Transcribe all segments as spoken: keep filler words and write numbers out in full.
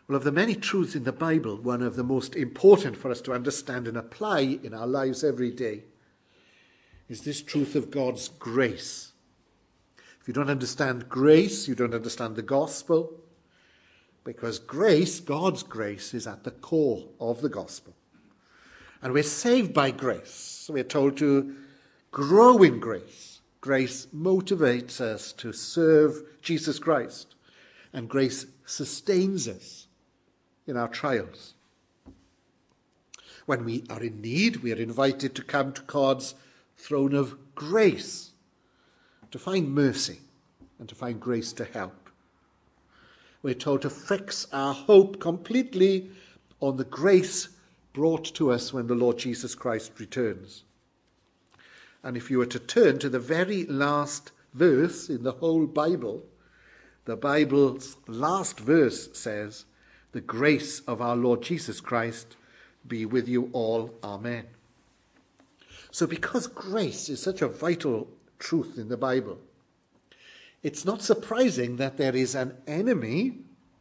Well, of the many truths in the Bible, one of the most important for us to understand and apply in our lives every day is this truth of God's grace. If you don't understand grace, you don't understand the gospel, because grace, God's grace, is at the core of the gospel. And we're saved by grace. We're told to grow in grace. Grace motivates us to serve Jesus Christ, and grace sustains us in our trials. When we are in need, we are invited to come to God's throne of grace, to find mercy and to find grace to help. We're told to fix our hope completely on the grace brought to us when the Lord Jesus Christ returns. And if you were to turn to the very last verse in the whole Bible, the Bible's last verse says, "The grace of our Lord Jesus Christ be with you all. Amen." So because grace is such a vital truth in the Bible, it's not surprising that there is an enemy.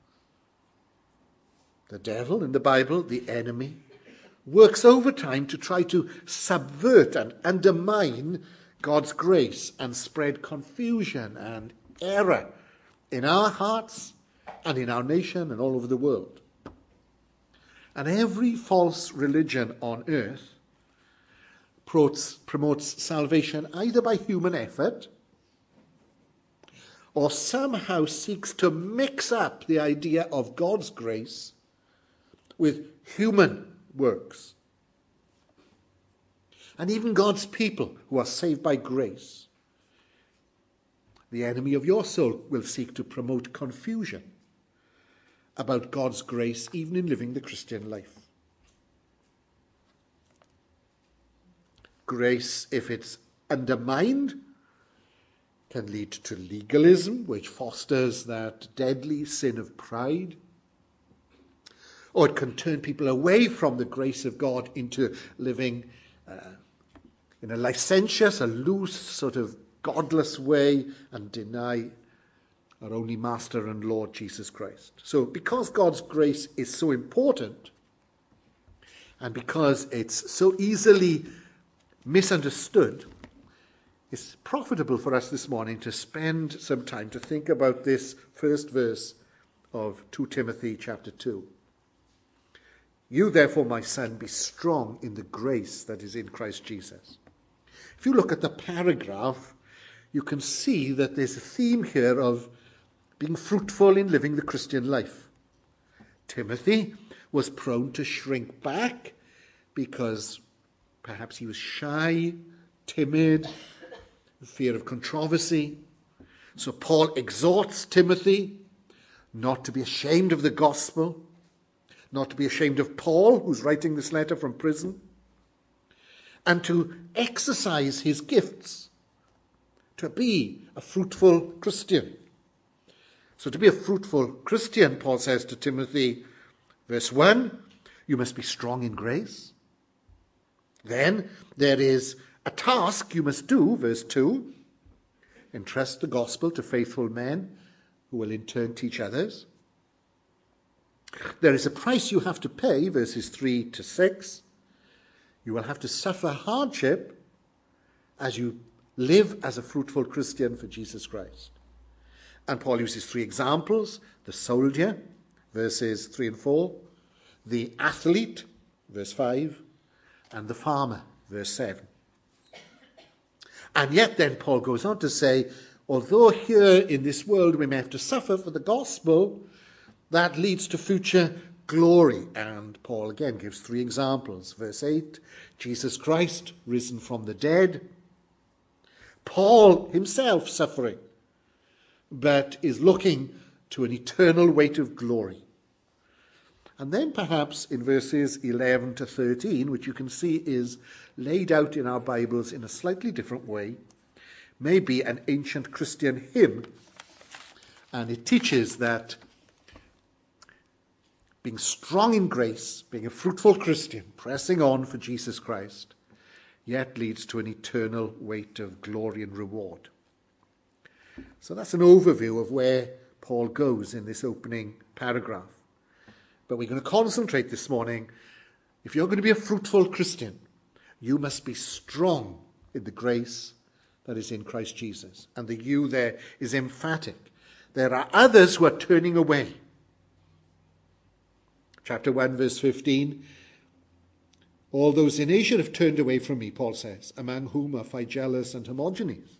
The devil in the Bible, the enemy, works overtime to try to subvert and undermine God's grace and spread confusion and error in our hearts and in our nation and all over the world. And every false religion on earth promotes, promotes salvation either by human effort or somehow seeks to mix up the idea of God's grace with human works. And even God's people who are saved by grace, the enemy of your soul will seek to promote confusion about God's grace, even in living the Christian life. Grace, if it's undermined, can lead to legalism, which fosters that deadly sin of pride. Or it can turn people away from the grace of God into living uh, in a licentious, a loose, sort of godless way and deny our only Master and Lord Jesus Christ. So because God's grace is so important, and because it's so easily misunderstood, it's profitable for us this morning to spend some time to think about this first verse of Second Timothy chapter two. "You therefore, my son, be strong in the grace that is in Christ Jesus." If you look at the paragraph, you can see that there's a theme here of being fruitful in living the Christian life. Timothy was prone to shrink back because perhaps he was shy, timid, fear of controversy. So Paul exhorts Timothy not to be ashamed of the gospel, not to be ashamed of Paul, who's writing this letter from prison, and to exercise his gifts, to be a fruitful Christian. So to be a fruitful Christian, Paul says to Timothy, verse one, you must be strong in grace. Then there is a task you must do, verse two, entrust the gospel to faithful men who will in turn teach others. There is a price you have to pay, verses three to six. You will have to suffer hardship as you live as a fruitful Christian for Jesus Christ. And Paul uses three examples: the soldier, verses three and four, the athlete, verse five, and the farmer, verse seven. And yet then Paul goes on to say, although here in this world we may have to suffer for the gospel, that leads to future glory. And Paul again gives three examples. Verse eight, Jesus Christ risen from the dead. Paul himself suffering, but is looking to an eternal weight of glory. And then perhaps in verses eleven to thirteen, which you can see is laid out in our Bibles in a slightly different way, may be an ancient Christian hymn. And it teaches that being strong in grace, being a fruitful Christian, pressing on for Jesus Christ, yet leads to an eternal weight of glory and reward. So that's an overview of where Paul goes in this opening paragraph. But we're going to concentrate this morning. If you're going to be a fruitful Christian, you must be strong in the grace that is in Christ Jesus. And the you there is emphatic. There are others who are turning away. Chapter one, verse fifteen. All those in Asia have turned away from me, Paul says, among whom are Phygelus and Hermogenes.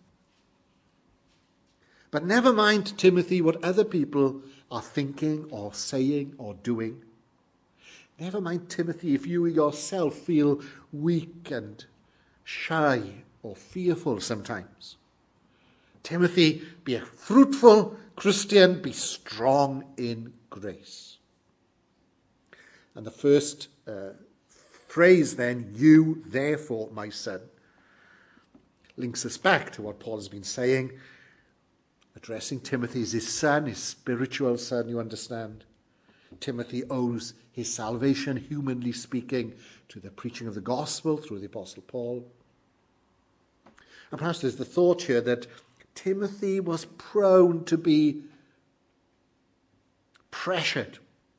But never mind, Timothy, what other people are thinking or saying or doing. Never mind, Timothy, if you yourself feel weak and shy or fearful sometimes. Timothy, be a fruitful Christian, be strong in grace. And the first uh, phrase then, you therefore, my son, links us back to what Paul has been saying, addressing Timothy as his son, his spiritual son, you understand. Timothy owes his salvation, humanly speaking, to the preaching of the gospel through the Apostle Paul. And perhaps there's the thought here that Timothy was prone to be pressured,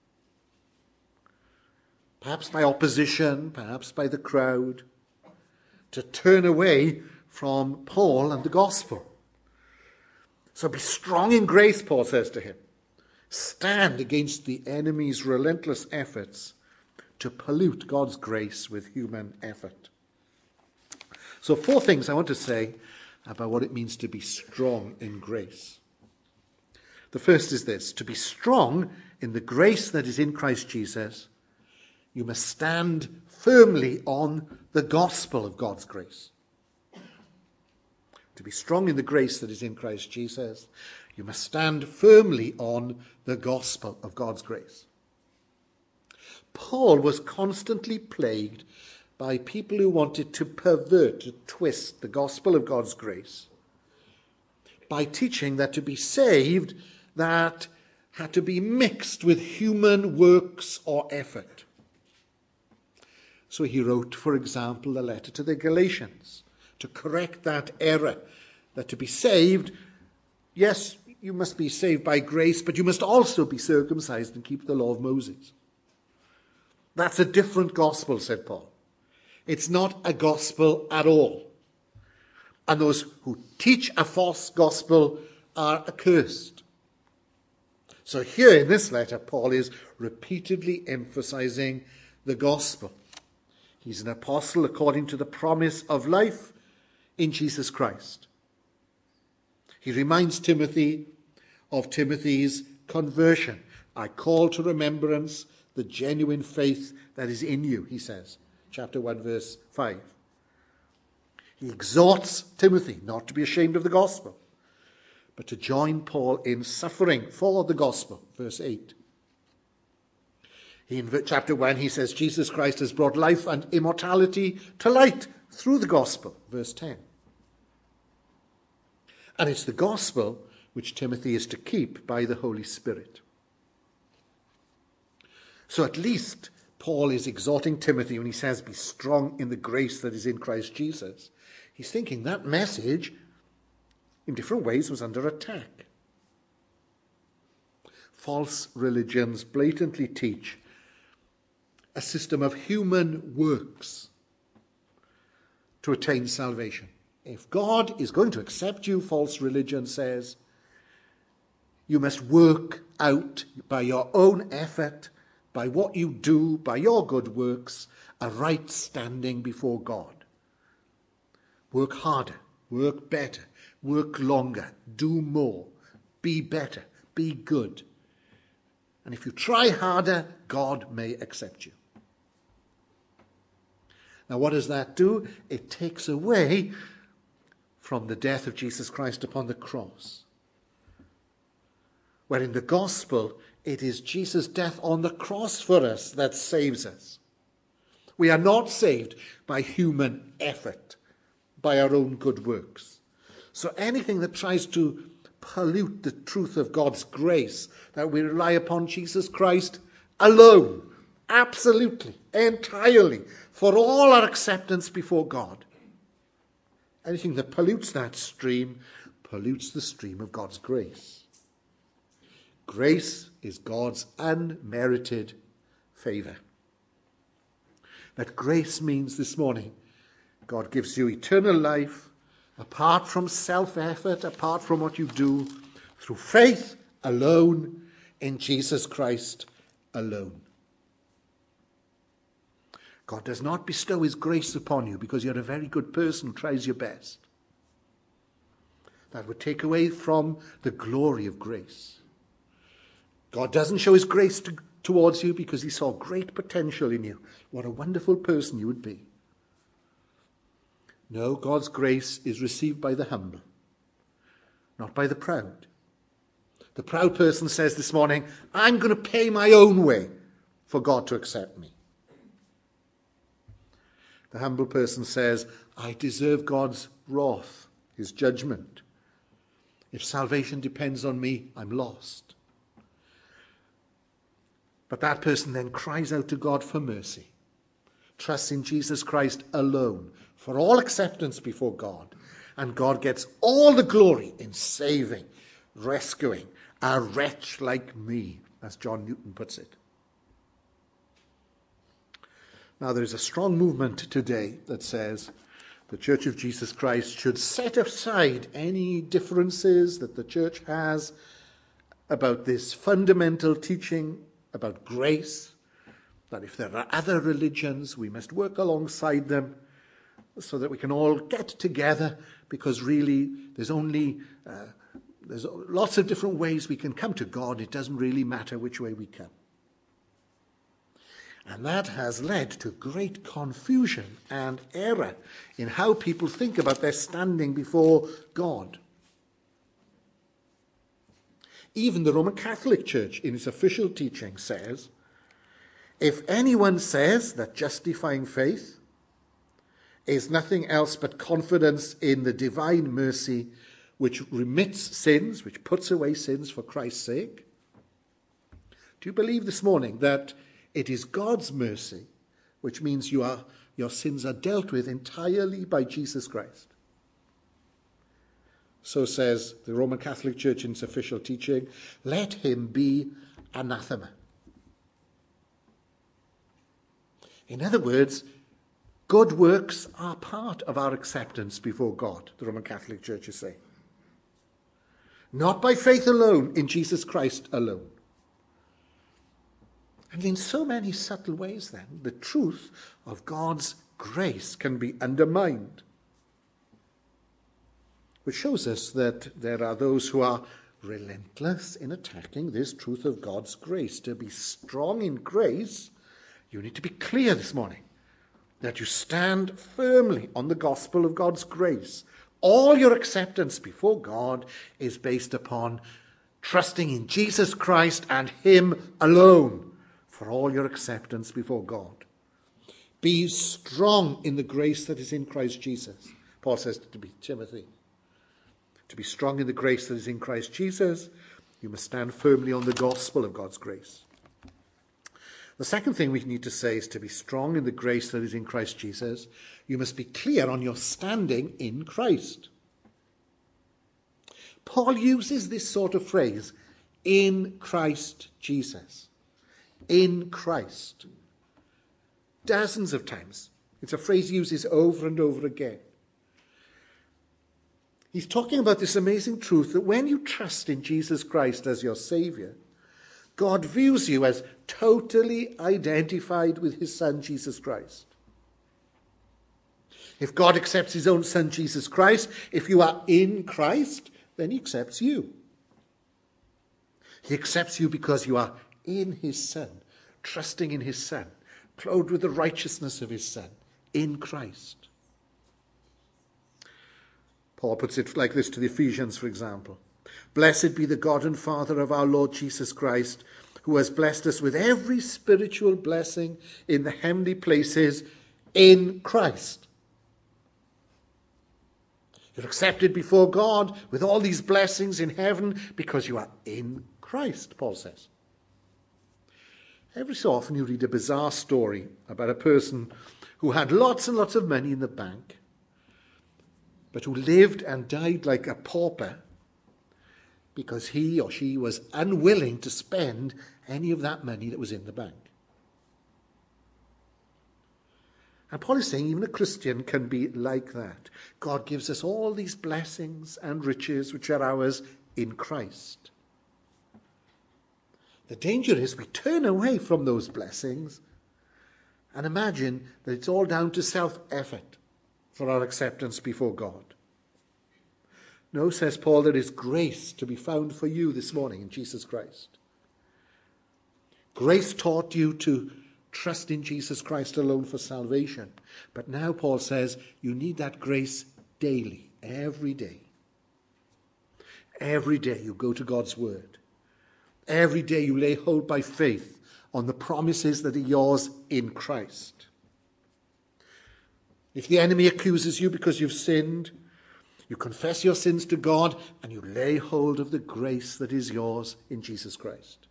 perhaps by opposition, perhaps by the crowd, to turn away from Paul and the gospel. So be strong in grace, Paul says to him. Stand against the enemy's relentless efforts to pollute God's grace with human effort. So four things I want to say about what it means to be strong in grace. The first is this: to be strong in the grace that is in Christ Jesus, you must stand firmly on the gospel of God's grace. To be strong in the grace that is in Christ Jesus, you must stand firmly on the gospel of God's grace. Paul was constantly plagued by people who wanted to pervert, to twist the gospel of God's grace by teaching that to be saved, that had to be mixed with human works or effort. So he wrote, for example, a letter to the Galatians to correct that error, that to be saved, yes, you must be saved by grace, but you must also be circumcised and keep the law of Moses. That's a different gospel, said Paul. It's not a gospel at all. And those who teach a false gospel are accursed. So here in this letter, Paul is repeatedly emphasizing the gospel. He's an apostle according to the promise of life in Jesus Christ. He reminds Timothy of Timothy's conversion. I call to remembrance the genuine faith that is in you, he says. Chapter one, verse five. He exhorts Timothy not to be ashamed of the gospel, but to join Paul in suffering for the gospel, verse eight. He, in chapter one, he says, Jesus Christ has brought life and immortality to light through the gospel, verse ten. And it's the gospel which Timothy is to keep by the Holy Spirit. So at least Paul is exhorting Timothy when he says, be strong in the grace that is in Christ Jesus. He's thinking that message, in different ways, was under attack. False religions blatantly teach a system of human works to attain salvation. If God is going to accept you, false religion says, you must work out by your own effort, by what you do, by your good works, a right standing before God. Work harder, work better, work longer, do more, be better, be good. And if you try harder, God may accept you. Now, what does that do? It takes away from the death of Jesus Christ upon the cross, where in the gospel, it is Jesus' death on the cross for us that saves us. We are not saved by human effort, by our own good works. So anything that tries to pollute the truth of God's grace, that we rely upon Jesus Christ alone, absolutely, entirely, for all our acceptance before God. Anything that pollutes that stream pollutes the stream of God's grace. Grace is God's unmerited favour. That grace means this morning God gives you eternal life apart from self-effort, apart from what you do, through faith alone in Jesus Christ alone. God does not bestow his grace upon you because you're a very good person who tries your best. That would take away from the glory of grace. God doesn't show his grace to, towards you because he saw great potential in you. What a wonderful person you would be. No, God's grace is received by the humble, not by the proud. The proud person says this morning, I'm going to pay my own way for God to accept me. The humble person says, I deserve God's wrath, his judgment. If salvation depends on me, I'm lost. But that person then cries out to God for mercy, trusts in Jesus Christ alone for all acceptance before God, and God gets all the glory in saving, rescuing a wretch like me, as John Newton puts it. Now, there is a strong movement today that says the Church of Jesus Christ should set aside any differences that the church has about this fundamental teaching about grace, that if there are other religions, we must work alongside them so that we can all get together, because really there's only uh, there's lots of different ways we can come to God. It doesn't really matter which way we come. And that has led to great confusion and error in how people think about their standing before God. Even the Roman Catholic Church, in its official teaching, says, if anyone says that justifying faith is nothing else but confidence in the divine mercy which remits sins, which puts away sins for Christ's sake, do you believe this morning that it is God's mercy, which means you are, your sins are dealt with entirely by Jesus Christ? So says the Roman Catholic Church in its official teaching, let him be anathema. In other words, good works are part of our acceptance before God, the Roman Catholic Church is saying. Not by faith alone, in Jesus Christ alone. And in so many subtle ways, then, the truth of God's grace can be undermined. Which shows us that there are those who are relentless in attacking this truth of God's grace. To be strong in grace, you need to be clear this morning that you stand firmly on the gospel of God's grace. All your acceptance before God is based upon trusting in Jesus Christ and him alone for all your acceptance before God. Be strong in the grace that is in Christ Jesus. Paul says to Timothy, to be strong in the grace that is in Christ Jesus, you must stand firmly on the gospel of God's grace. The second thing we need to say is to be strong in the grace that is in Christ Jesus, you must be clear on your standing in Christ. Paul uses this sort of phrase, in Christ Jesus. In Christ. Dozens of times. It's a phrase he uses over and over again. He's talking about this amazing truth that when you trust in Jesus Christ as your Saviour, God views you as totally identified with his Son, Jesus Christ. If God accepts his own Son, Jesus Christ, if you are in Christ, then he accepts you. He accepts you because you are in his Son, trusting in his Son, clothed with the righteousness of his Son, in Christ. Paul puts it like this to the Ephesians, for example. Blessed be the God and Father of our Lord Jesus Christ, who has blessed us with every spiritual blessing in the heavenly places in Christ. You're accepted before God with all these blessings in heaven because you are in Christ, Paul says. Every so often you read a bizarre story about a person who had lots and lots of money in the bank, but who lived and died like a pauper because he or she was unwilling to spend any of that money that was in the bank. And Paul is saying even a Christian can be like that. God gives us all these blessings and riches which are ours in Christ. The danger is we turn away from those blessings and imagine that it's all down to self-effort for our acceptance before God. No, says Paul, there is grace to be found for you this morning in Jesus Christ. Grace taught you to trust in Jesus Christ alone for salvation. But now Paul says you need that grace daily, every day. Every day you go to God's word. Every day you lay hold by faith on the promises that are yours in Christ. If the enemy accuses you because you've sinned, you confess your sins to God and you lay hold of the grace that is yours in Jesus Christ.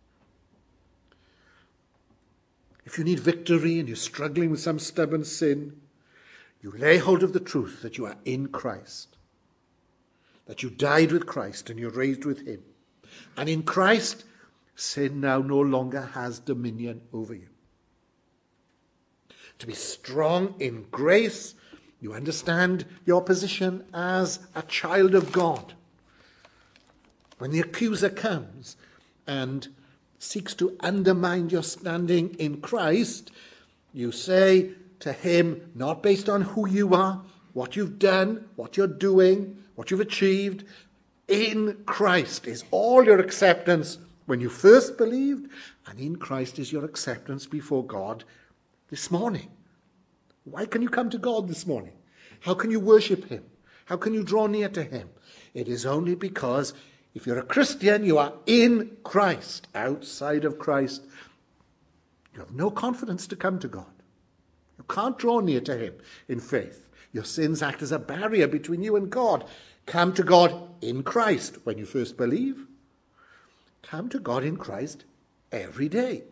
If you need victory and you're struggling with some stubborn sin, you lay hold of the truth that you are in Christ, that you died with Christ and you're raised with him. And in Christ, sin now no longer has dominion over you. To be strong in grace, you understand your position as a child of God. When the accuser comes and seeks to undermine your standing in Christ, you say to him, not based on who you are, what you've done, what you're doing, what you've achieved, in Christ is all your acceptance when you first believed, and in Christ is your acceptance before God this morning. Why can you come to God this morning? How can you worship him? How can you draw near to him? It is only because if you're a Christian, you are in Christ. Outside of Christ, you have no confidence to come to God. You can't draw near to him in faith. Your sins act as a barrier between you and God. Come to God in Christ when you first believe. Come to God in Christ every day.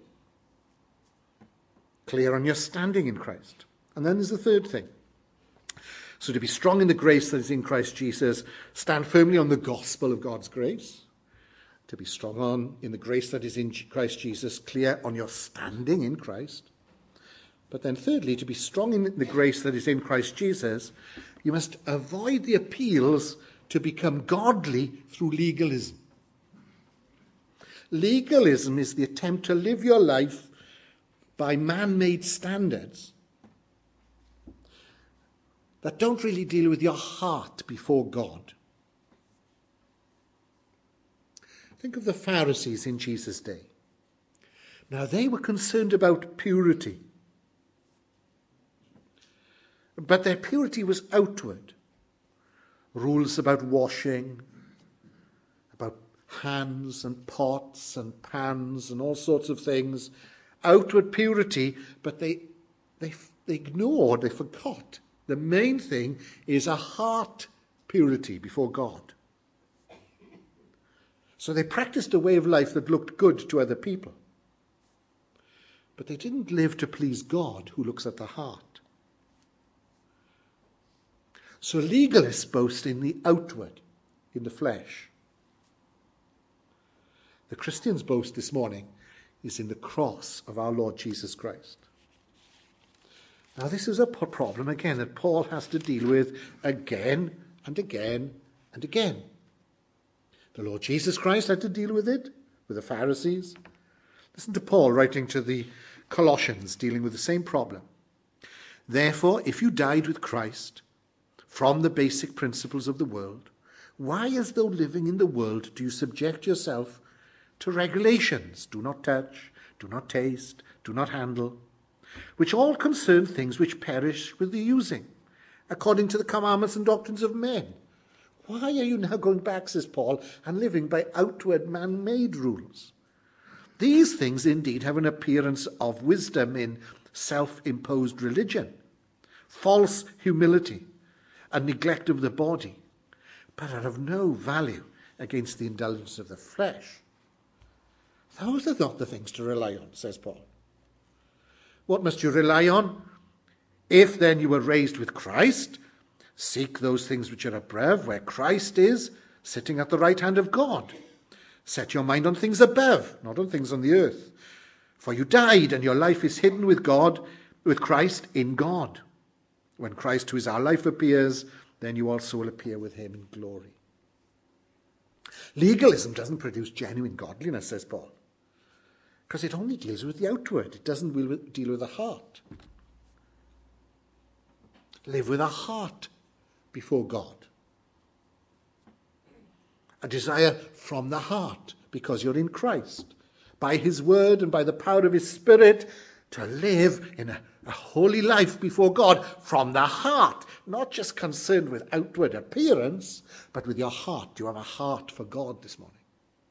Clear on your standing in Christ. And then there's the third thing. So to be strong in the grace that is in Christ Jesus, stand firmly on the gospel of God's grace. To be strong on in the grace that is in Christ Jesus, clear on your standing in Christ. But then thirdly, to be strong in the grace that is in Christ Jesus, you must avoid the appeals to become godly through legalism. Legalism is the attempt to live your life by man-made standards that don't really deal with your heart before God. Think of the Pharisees in Jesus' day. Now, they were concerned about purity, but their purity was outward. Rules about washing, about hands and pots and pans and all sorts of things. Outward purity, but they, they, they ignored, they forgot. The main thing is a heart purity before God. So they practiced a way of life that looked good to other people. But they didn't live to please God, who looks at the heart. So legalists boast in the outward, in the flesh. The Christian's boast this morning is in the cross of our Lord Jesus Christ. Now, this is a problem, again, that Paul has to deal with again and again and again. The Lord Jesus Christ had to deal with it, with the Pharisees. Listen to Paul writing to the Colossians, dealing with the same problem. Therefore, if you died with Christ from the basic principles of the world, why, as though living in the world, do you subject yourself to regulations? Do not touch, do not taste, do not handle, which all concern things which perish with the using, according to the commandments and doctrines of men. Why are you now going back, says Paul, and living by outward man-made rules? These things indeed have an appearance of wisdom in self-imposed religion, false humility, and neglect of the body, but are of no value against the indulgence of the flesh. Those are not the things to rely on, says Paul. What must you rely on? If then you were raised with Christ, seek those things which are above, where Christ is, sitting at the right hand of God. Set your mind on things above, not on things on the earth. For you died, and your life is hidden with God, with Christ in God. When Christ, who is our life, appears, then you also will appear with him in glory. Legalism doesn't produce genuine godliness, says Paul, because it only deals with the outward. It doesn't deal with, deal with the heart. Live with a heart before God. A desire from the heart, because you're in Christ, by his word and by the power of his Spirit, to live in a, a holy life before God from the heart, not just concerned with outward appearance, but with your heart. You have a heart for God this morning.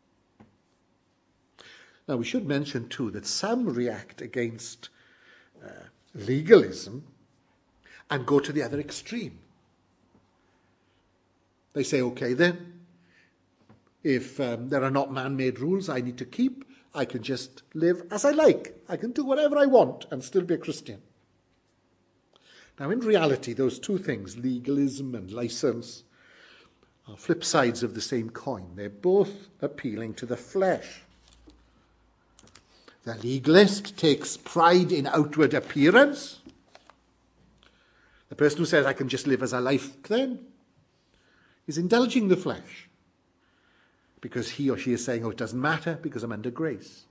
Now, we should mention too that some react against uh, legalism and go to the other extreme. They say, okay then, if um, there are not man-made rules I need to keep, I can just live as I like. I can do whatever I want and still be a Christian. Now, in reality, those two things, legalism and license, are flip sides of the same coin. They're both appealing to the flesh. The legalist takes pride in outward appearance. The person who says, I can just live as I like then, is indulging the flesh, because he or she is saying, oh, it doesn't matter because I'm under grace.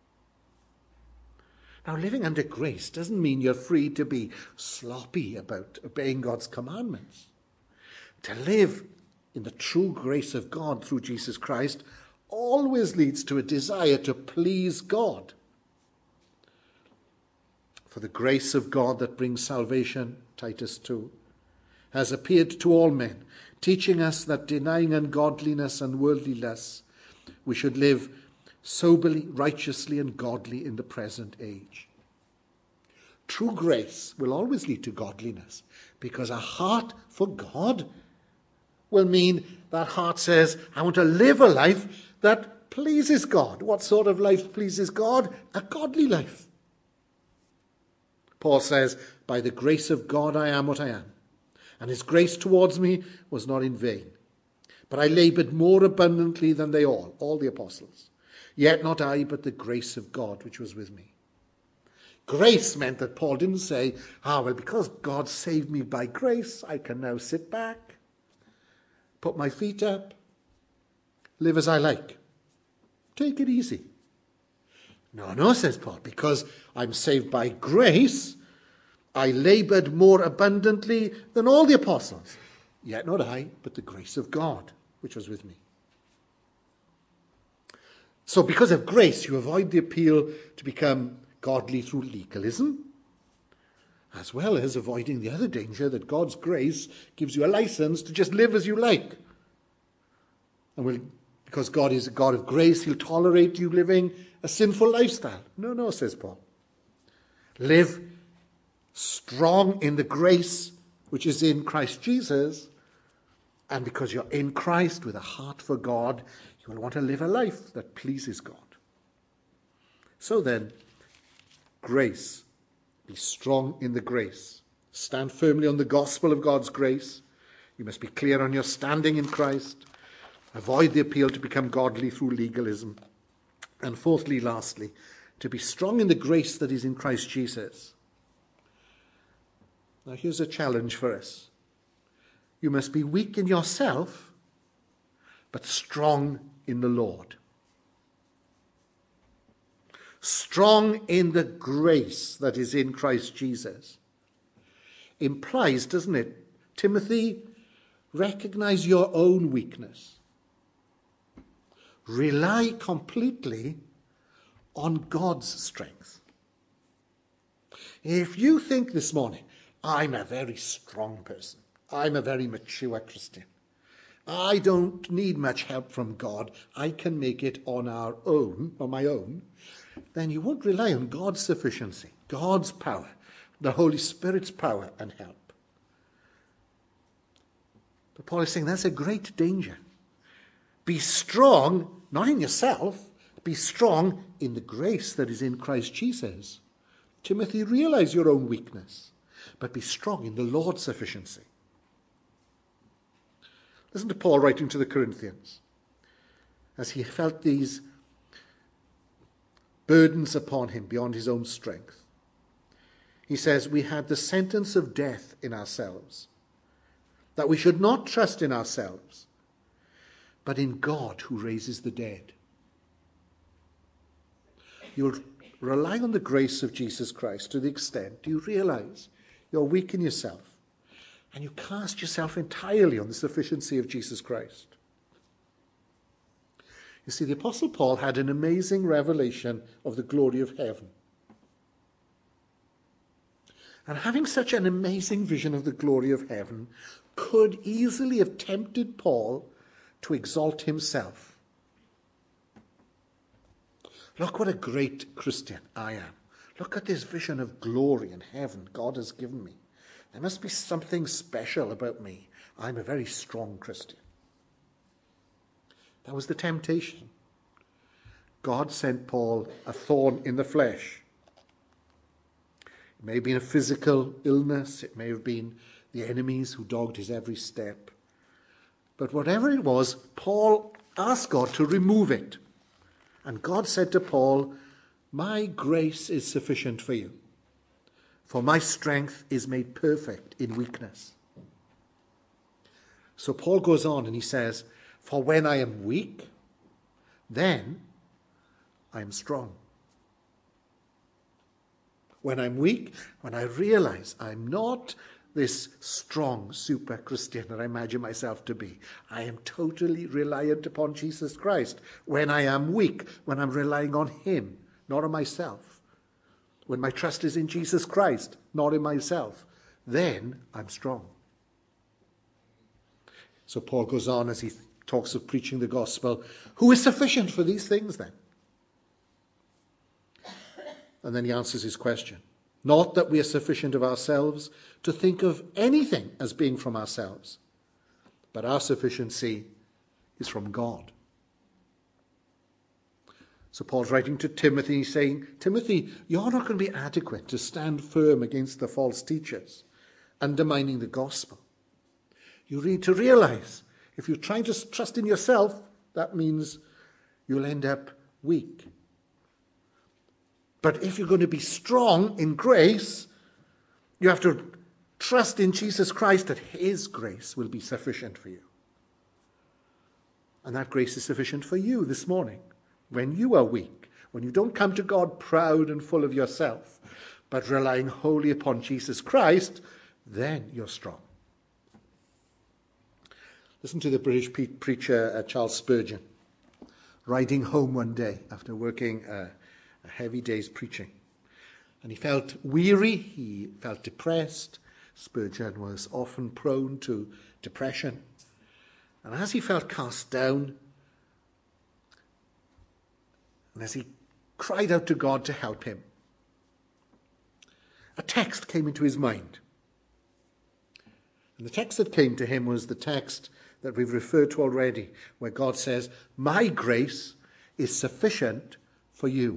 Now, living under grace doesn't mean you're free to be sloppy about obeying God's commandments. To live in the true grace of God through Jesus Christ always leads to a desire to please God. For the grace of God that brings salvation, Titus two, has appeared to all men, teaching us that denying ungodliness and worldly lusts, we should live soberly, righteously, and godly in the present age. True grace will always lead to godliness, because a heart for God will mean that heart says, I want to live a life that pleases God. What sort of life pleases God? A godly life. Paul says, by the grace of God I am what I am, and his grace towards me was not in vain. But I laboured more abundantly than they all, all the apostles. Yet not I, but the grace of God which was with me. Grace meant that Paul didn't say, ah, well, because God saved me by grace, I can now sit back, put my feet up, live as I like. Take it easy. No, no, says Paul, because I'm saved by grace, I laboured more abundantly than all the apostles. Yet not I, but the grace of God, which was with me. So because of grace, you avoid the appeal to become godly through legalism, as well as avoiding the other danger that God's grace gives you a license to just live as you like. And will, because God is a God of grace, he'll tolerate you living a sinful lifestyle. No, no, says Paul. Live strong in the grace which is in Christ Jesus, and because you're in Christ with a heart for God, you will want to live a life that pleases God. So then, grace. Be strong in the grace. Stand firmly on the gospel of God's grace. You must be clear on your standing in Christ. Avoid the appeal to become godly through legalism. And fourthly, lastly, to be strong in the grace that is in Christ Jesus. Now here's a challenge for us. You must be weak in yourself, but strong in the Lord. Strong in the grace that is in Christ Jesus. Implies, doesn't it, Timothy, recognize your own weakness. Rely completely on God's strength. If you think this morning, I'm a very strong person, I'm a very mature Christian, I don't need much help from God, I can make it on our own, on my own, then you won't rely on God's sufficiency, God's power, the Holy Spirit's power and help. But Paul is saying that's a great danger. Be strong, not in yourself, be strong in the grace that is in Christ Jesus. Timothy, realize your own weakness, but be strong in the Lord's sufficiency. Listen to Paul writing to the Corinthians as he felt these burdens upon him beyond his own strength. he says, we had the sentence of death in ourselves, that we should not trust in ourselves, but in God who raises the dead. You'll rely on the grace of Jesus Christ to the extent you realize you're weak in yourself, and you cast yourself entirely on the sufficiency of Jesus Christ. You see, the Apostle Paul had an amazing revelation of the glory of heaven. And having such an amazing vision of the glory of heaven could easily have tempted Paul to exalt himself. Look what a great Christian I am. Look at this vision of glory in heaven God has given me. There must be something special about me. I'm a very strong Christian. That was the temptation. God sent Paul a thorn in the flesh. It may have been a physical illness. It may have been the enemies who dogged his every step. But whatever it was, Paul asked God to remove it. And God said to Paul, my grace is sufficient for you, for my strength is made perfect in weakness. So Paul goes on and he says, for when I am weak, then I am strong. When I'm weak, when I realize I'm not this strong super Christian that I imagine myself to be, I am totally reliant upon Jesus Christ. When I am weak, when I'm relying on him, not on myself, when my trust is in Jesus Christ, not in myself, then I'm strong. So Paul goes on as he talks of preaching the gospel. Who is sufficient for these things then? And then he answers his question. Not that we are sufficient of ourselves to think of anything as being from ourselves, but our sufficiency is from God. So Paul's writing to Timothy, he's saying, Timothy, you're not going to be adequate to stand firm against the false teachers, undermining the gospel. You need to realize, if you're trying to trust in yourself, that means you'll end up weak. But if you're going to be strong in grace, you have to trust in Jesus Christ that his grace will be sufficient for you. And that grace is sufficient for you this morning. When you are weak, when you don't come to God proud and full of yourself, but relying wholly upon Jesus Christ, then you're strong. Listen to the British pe- preacher uh, Charles Spurgeon, riding home one day after working uh, a heavy day's preaching. And he felt weary, he felt depressed. Spurgeon was often prone to depression. And as he felt cast down, and as he cried out to God to help him, a text came into his mind. And the text that came to him was the text that we've referred to already, where God says, my grace is sufficient for you.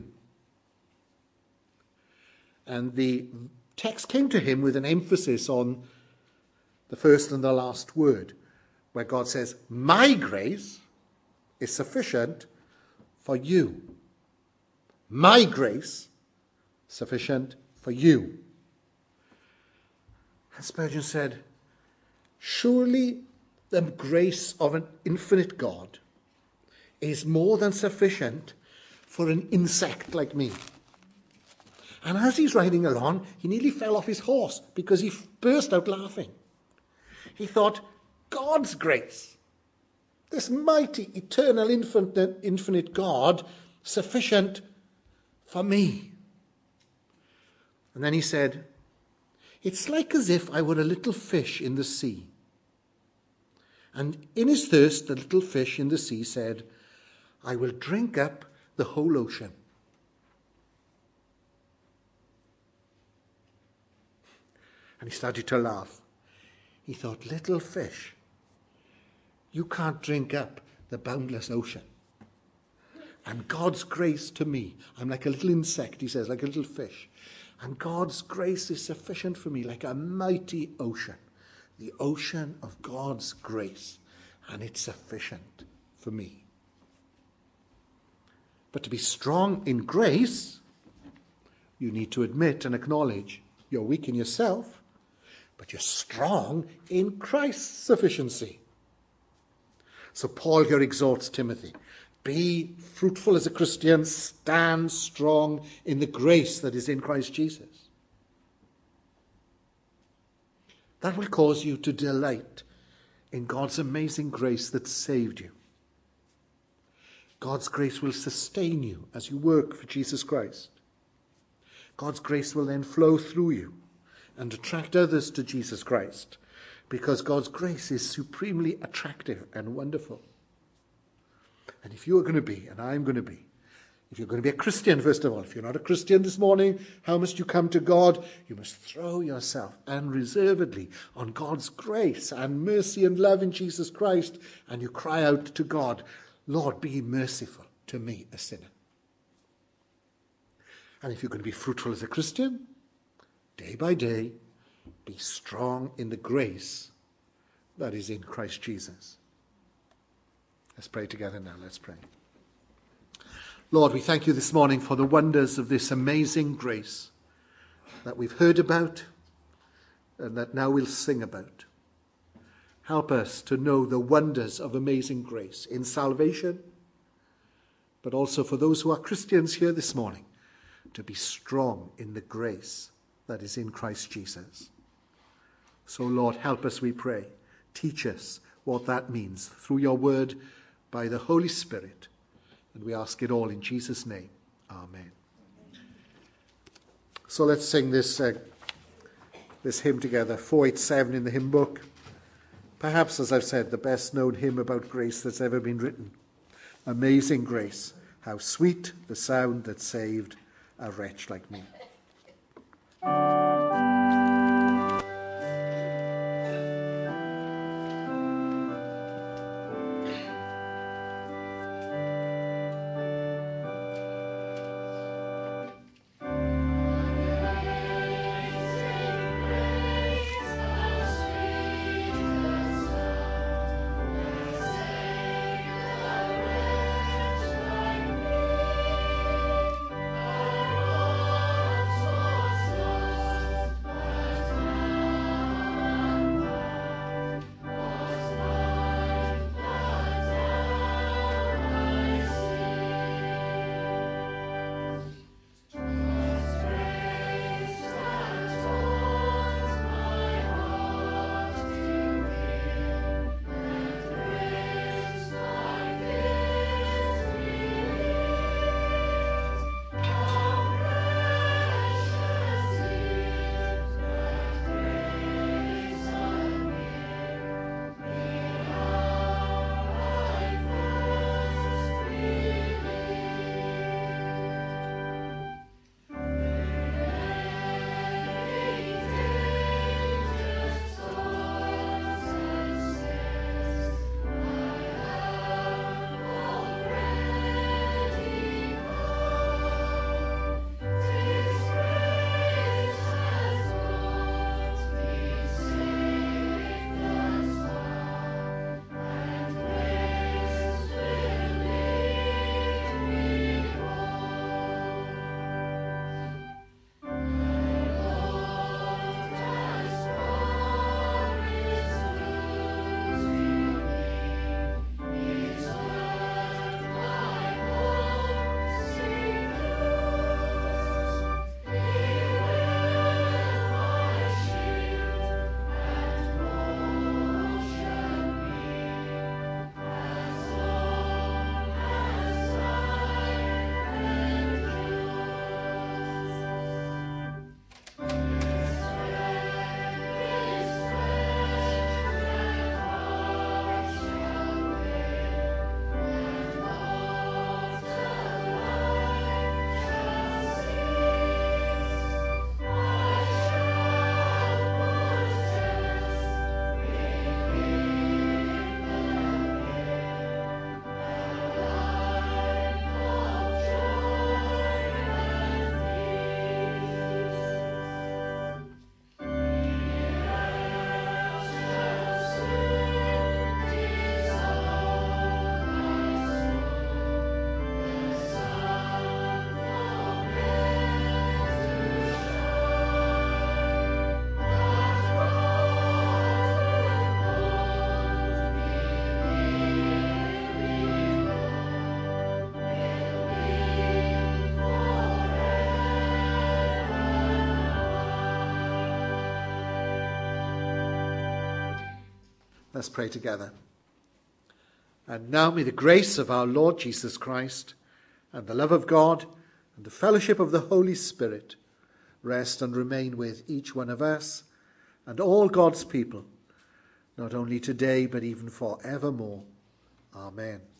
And the text came to him with an emphasis on the first and the last word, where God says, my grace is sufficient for you. My grace sufficient for you. And Spurgeon said, surely the grace of an infinite God is more than sufficient for an insect like me. And as he's riding along, he nearly fell off his horse because he burst out laughing. He thought, God's grace, this mighty, eternal, infinite, infinite God, sufficient for me. And then he said, it's like as if I were a little fish in the sea. And in his thirst, the little fish in the sea said, I will drink up the whole ocean. And he started to laugh. He thought, little fish, you can't drink up the boundless ocean. And God's grace to me, I'm like a little insect, he says, like a little fish. And God's grace is sufficient for me, like a mighty ocean. The ocean of God's grace. And it's sufficient for me. But to be strong in grace, you need to admit and acknowledge You're weak in yourself, but you're strong in Christ's sufficiency. So Paul here exhorts Timothy, be fruitful as a Christian, stand strong in the grace that is in Christ Jesus. That will cause you to delight in God's amazing grace that saved you. God's grace will sustain you as you work for Jesus Christ. God's grace will then flow through you and attract others to Jesus Christ, because God's grace is supremely attractive and wonderful. And if you are going to be, and I'm going to be, if you're going to be a Christian, first of all, if you're not a Christian this morning, how must you come to God? You must throw yourself unreservedly on God's grace and mercy and love in Jesus Christ, and you cry out to God, Lord, be merciful to me, a sinner. And if you're going to be fruitful as a Christian, day by day, be strong in the grace that is in Christ Jesus. Let's pray together now. Let's pray. Lord, we thank you this morning for the wonders of this amazing grace that we've heard about and that now we'll sing about. Help us to know the wonders of amazing grace in salvation, but also for those who are Christians here this morning, to be strong in the grace that is in Christ Jesus. So, Lord, help us, we pray. Teach us what that means through your word by the Holy Spirit. And we ask it all in Jesus' name. Amen. So let's sing this, uh, this hymn together, four eighty-seven in the hymn book. Perhaps, as I've said, the best known hymn about grace that's ever been written. Amazing grace, how sweet the sound that saved a wretch like me. Let's pray together. And now may the grace of our Lord Jesus Christ and the love of God and the fellowship of the Holy Spirit rest and remain with each one of us and all God's people, not only today but even forevermore. Amen.